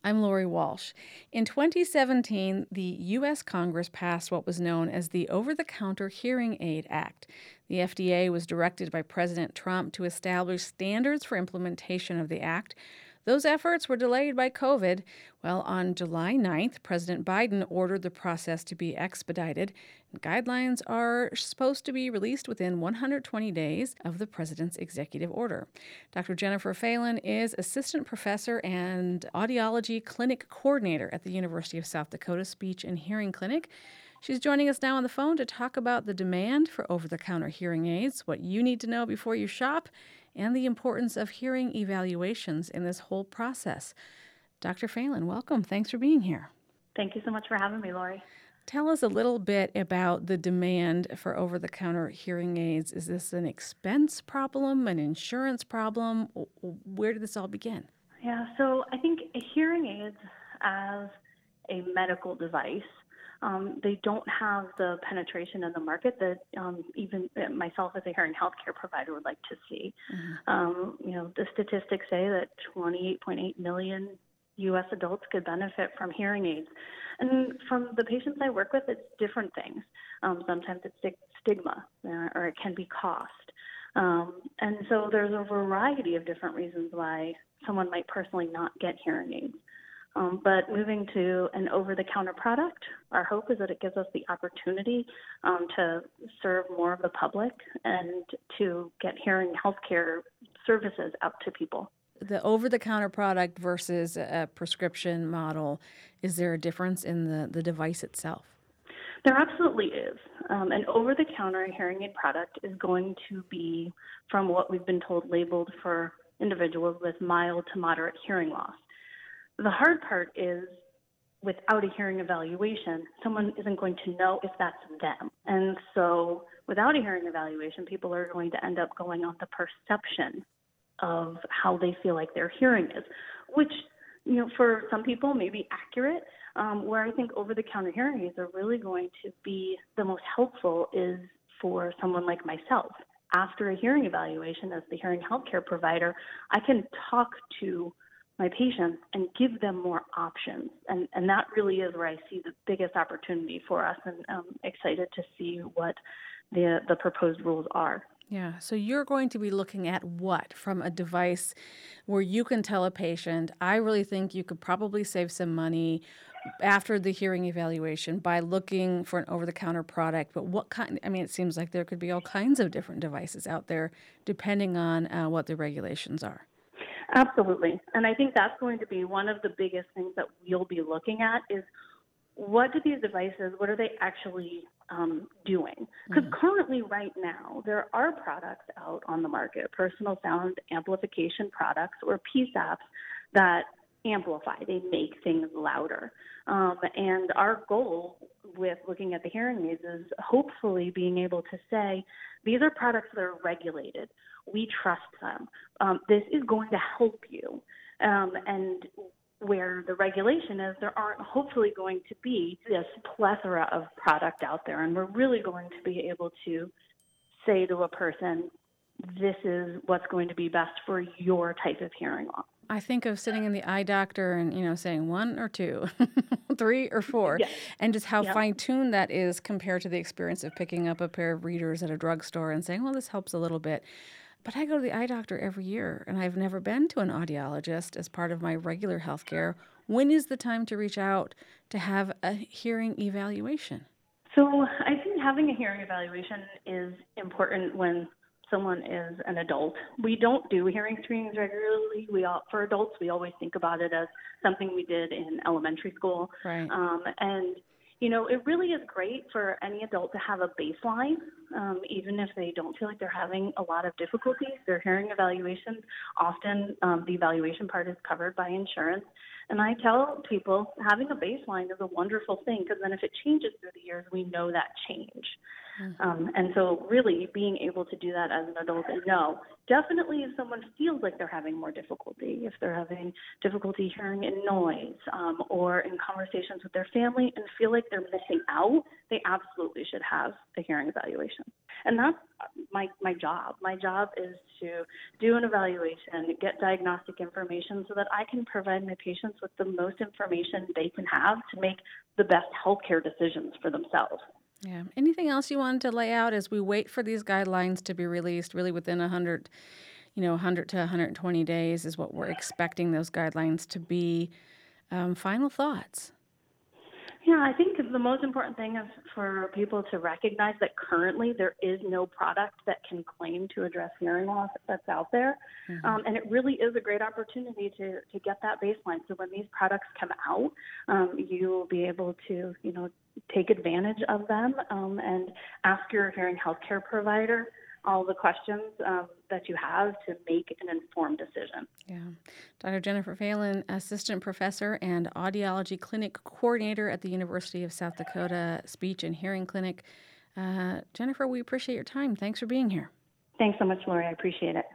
I'm Lori Walsh. In 2017, the U.S. Congress passed what was known as the Over-the-Counter Hearing Aid Act. The FDA was directed by President Trump to establish standards for implementation of the act. Those efforts were delayed by COVID. Well, on July 9th, President Biden ordered the process to be expedited. Guidelines are supposed to be released within 120 days of the president's executive order. Dr. Jennifer Phelan is assistant professor and audiology clinic coordinator at the University of South Dakota Speech and Hearing Clinic. She's joining us now on the phone to talk about the demand for over-the-counter hearing aids, what you need to know before you shop, and the importance of hearing evaluations in this whole process. Dr. Phelan, welcome. Thanks for being here. Thank you so much for having me, Lori. Tell us a little bit about the demand for over-the-counter hearing aids. Is this an expense problem, an insurance problem? Where did this all begin? Yeah, so I think hearing aids as a medical device, they don't have the penetration in the market that even myself as a hearing healthcare provider would like to see. The statistics say that 28.8 million U.S. adults could benefit from hearing aids. And from the patients I work with, it's different things. Sometimes it's stigma or it can be cost. And so there's a variety of different reasons why someone might personally not get hearing aids. But moving to an over-the-counter product, our hope is that it gives us the opportunity to serve more of the public and to get hearing healthcare services out to people. The over-the-counter product versus a prescription model, is there a difference in the device itself? There absolutely is. An over-the-counter hearing aid product is going to be, from what we've been told, labeled for individuals with mild to moderate hearing loss. The hard part is, without a hearing evaluation, someone isn't going to know if that's them. And so without a hearing evaluation, people are going to end up going on the perception of how they feel like their hearing is, which, for some people may be accurate. Where I think over-the-counter hearing aids are really going to be the most helpful is for someone like myself. After a hearing evaluation, as the hearing healthcare provider, I can talk to my patients and give them more options. And that really is where I see the biggest opportunity for us, and I'm excited to see what the proposed rules are. Yeah, so you're going to be looking at what from a device where you can tell a patient, I really think you could probably save some money after the hearing evaluation by looking for an over-the-counter product. But what kind? I mean, it seems like there could be all kinds of different devices out there depending on what the regulations are. Absolutely. And I think that's going to be one of the biggest things that we'll be looking at is what do these devices, what are they actually doing? Because currently right now, there are products out on the market, personal sound amplification products or PSAPs that amplify. They make things louder. And our goal with looking at the hearing aids is hopefully being able to say, these are products that are regulated. We trust them. This is going to help you. And where the regulation is, there aren't hopefully going to be this plethora of product out there. And we're really going to be able to say to a person, this is what's going to be best for your type of hearing loss. I think of sitting in the eye doctor and, saying 1 or 2, 3 or 4, Yes. and just how fine-tuned that is compared to the experience of picking up a pair of readers at a drugstore and saying, well, this helps a little bit. But I go to the eye doctor every year, and I've never been to an audiologist as part of my regular health care. When is the time to reach out to have a hearing evaluation? So I think having a hearing evaluation is important when someone is an adult. We don't do hearing screenings regularly. For adults, we always think about it as something we did in elementary school. Right. And it really is great for any adult to have a baseline, even if they don't feel like they're having a lot of difficulties. Their hearing evaluations, often the evaluation part is covered by insurance. And I tell people having a baseline is a wonderful thing because then if it changes through the years, we know that change. And so really being able to do that as an adult and know, definitely if someone feels like they're having more difficulty, if they're having difficulty hearing in noise or in conversations with their family and feel like they're missing out, they absolutely should have a hearing evaluation. evaluation. And that's my job. My job is to do an evaluation, get diagnostic information so that I can provide my patients with the most information they can have to make the best healthcare decisions for themselves. Yeah. Anything else you wanted to lay out as we wait for these guidelines to be released? Really, within 100 to 120 days is what we're expecting those guidelines to be. Final thoughts. Yeah, I think the most important thing is for people to recognize that currently there is no product that can claim to address hearing loss that's out there. And it really is a great opportunity to get that baseline. So when these products come out, you will be able to, take advantage of them and ask your hearing healthcare provider all the questions that you have to make an informed decision. Yeah. Dr. Jennifer Phelan, Assistant Professor and Audiology Clinic Coordinator at the University of South Dakota Speech and Hearing Clinic. Jennifer, we appreciate your time. Thanks for being here. Thanks so much, Lori. I appreciate it.